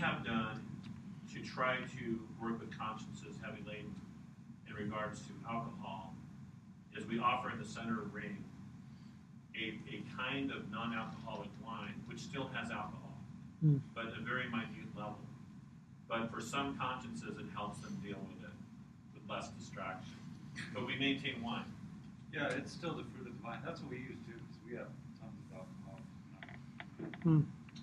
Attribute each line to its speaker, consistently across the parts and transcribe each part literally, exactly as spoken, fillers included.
Speaker 1: have done to try to work with consciences heavy laden in regards to alcohol is we offer in the center of ring a, a kind of non-alcoholic wine which still has alcohol, mm. but at a very minute level. But for some consciences, it helps them deal with it with less distraction. But we maintain wine.
Speaker 2: Yeah, it's still the fruit of the vine. That's what we use too, because we have tons of alcohol.
Speaker 3: Hmm.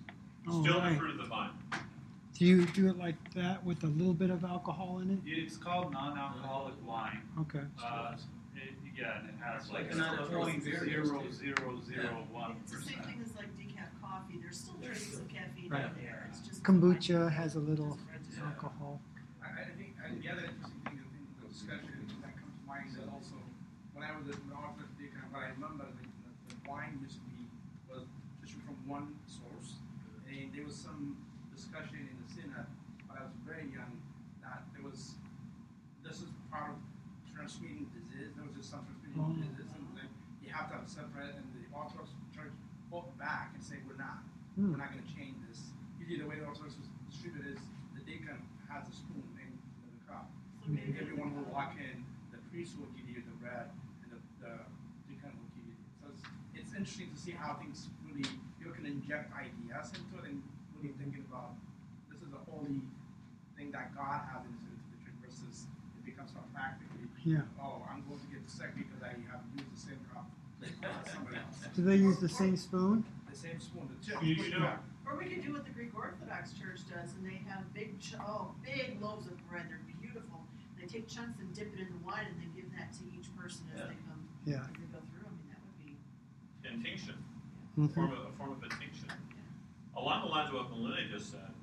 Speaker 1: Still
Speaker 3: right.
Speaker 1: the fruit of the vine.
Speaker 3: Do you do it like that with a little bit of alcohol in it?
Speaker 2: It's called non-alcoholic wine.
Speaker 3: Okay.
Speaker 2: Uh, it, yeah, and it has
Speaker 4: like
Speaker 2: like
Speaker 4: a
Speaker 2: point zero zero zero one
Speaker 5: It's the same
Speaker 2: percent.
Speaker 5: thing as like decaf coffee. There's still traces of caffeine
Speaker 3: Right.
Speaker 5: in there. It's just
Speaker 3: Kombucha has a little alcohol.
Speaker 4: I, I think I, the other interesting thing in the discussion that comes to mind is also when I was at Northwest Deacon, what I remember the, the, the wine used to be was just from one source, and there was some discussion in the synod when I was very young that there was this is part of transmitting disease. There was just some transmitting
Speaker 3: Oh.
Speaker 4: disease, and then you have to have separate. And the Orthodox Church fought back and said, "We're not.
Speaker 3: Hmm.
Speaker 4: We're not going to change this." Usually, the way the Orthodox was distributed is the deacon has a spoon and the cup.
Speaker 5: So maybe
Speaker 4: Everyone will walk in. The priest will give you the bread, and the, the deacon will give you. So it's, it's interesting to see how things really you can inject ideas into it and really thinking about this is a holy thing that God has into the church versus it becomes so practically.
Speaker 3: Yeah.
Speaker 4: Oh, I'm going to get sick because I have used the same cup as somebody else.
Speaker 3: Do they use the same spoon?
Speaker 4: The same spoon. The chip.
Speaker 1: You should.
Speaker 5: Or we could do what the Greek Orthodox Church does, and they have big, ch- oh, big loaves of bread. They're beautiful. They take chunks and dip it in the wine, and they give that to each person as
Speaker 1: Yeah.
Speaker 5: they come,
Speaker 3: Yeah.
Speaker 5: as they go through. I mean, that would be.
Speaker 1: Intinction.
Speaker 3: Mhm.
Speaker 1: A form of, a form of intinction. Along the lines of what Melinda just said,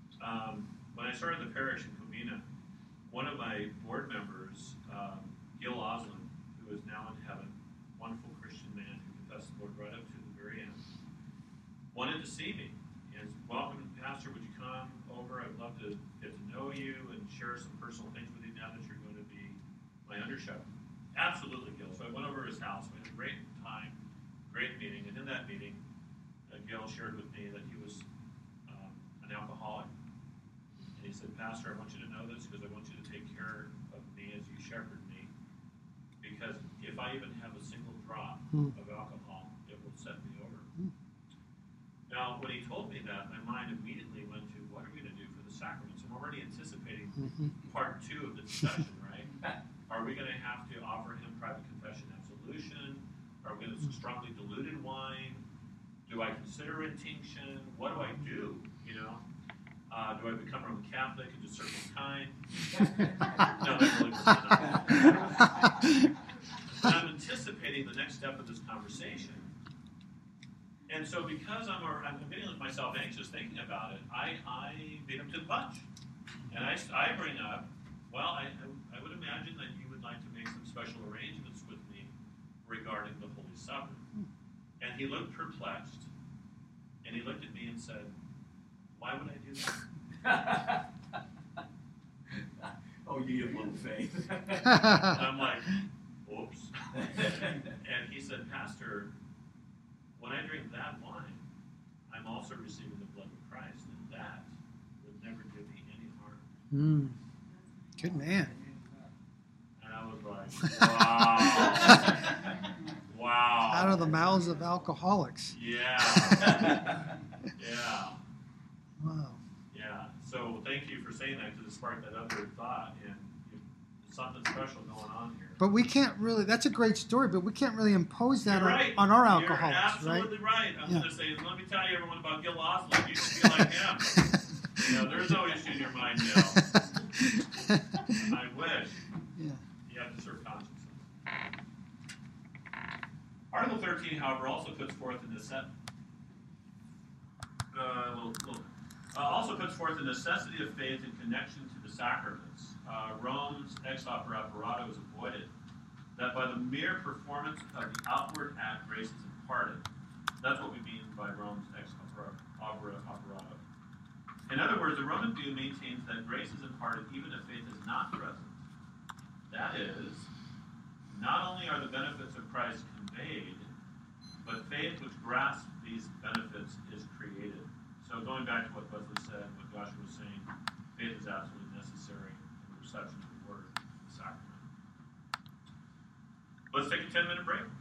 Speaker 1: um, when I started the parish in Covina, one of my board members, um, Gil Oslin, who is now in heaven, wonderful Christian man who confessed the Lord right up to the very end, wanted to see me. And welcome, Pastor, would you come over? I'd love to get to know you and share some personal things with you now that you're going to be my undershepherd. Absolutely, Gil. So I went over to his house. We had a great time, great meeting. And in that meeting, uh, Gil shared with me that he was um, an alcoholic. And he said, Pastor, I want you to know this because I want you to take care of me as you shepherd me. Because if I even have a single drop
Speaker 3: Hmm.
Speaker 1: of alcohol, it will set me over.
Speaker 3: Hmm.
Speaker 1: Now, when he told me that, my mind immediately went to, what are we going to do for the sacraments? I'm already anticipating
Speaker 3: Mhm.
Speaker 1: part two of the discussion, right? Are we going to have to offer him private confession absolution? Are we going to strongly diluted wine? Do I consider intinction? What do I do? You know, uh, do I become Roman Catholic and just serve in kind? No, that really wasn't. But I'm anticipating the next step of this conversation. And so because I'm, a, I'm getting myself anxious thinking about it, I, I beat him to the punch. And I, I bring up, well, I, I would imagine that you would like to make some special arrangements with me regarding the Holy Supper. And he looked perplexed, and he looked at me and said, why would I do that?
Speaker 6: Oh, you have little faith.
Speaker 1: And I'm like, oops. And he said, Pastor, when I drink that wine, I'm also receiving the blood of Christ, and that would never do me any harm.
Speaker 3: Mm. Good man.
Speaker 1: And I was like, wow. Wow.
Speaker 3: Out of the mouths of alcoholics.
Speaker 1: Yeah. Yeah.
Speaker 3: Wow.
Speaker 1: Yeah. So thank you for saying that because it sparked that other thought, and you, there's something special going on here.
Speaker 3: But we can't really, that's a great story, but we can't really impose that
Speaker 1: You're
Speaker 3: on,
Speaker 1: right.
Speaker 3: on our
Speaker 1: You're
Speaker 3: alcoholics, right?
Speaker 1: absolutely right. I'm
Speaker 3: Yeah.
Speaker 1: going to say, let me tell you, everyone, about Gil Oslin. You should be like him. You know, there's no issue in your mind, Gil. I wish.
Speaker 3: Yeah.
Speaker 1: You have to serve conscience. Article thirteen, however, also puts forth the necessity. Uh, little, little, uh, also puts forth the necessity of faith in connection to the sacraments. Uh, Rome's ex opere operato is avoided, that by the mere performance of the outward act grace is imparted. That's what we mean by Rome's ex opere operato. In other words, the Roman view maintains that grace is imparted even if faith is not present. That is, not only are the benefits of Christ conveyed, but faith which grasps these benefits is created. So going back to what Wesley said, what Joshua was reception of the word, the sacrament. Let's take a ten minute break.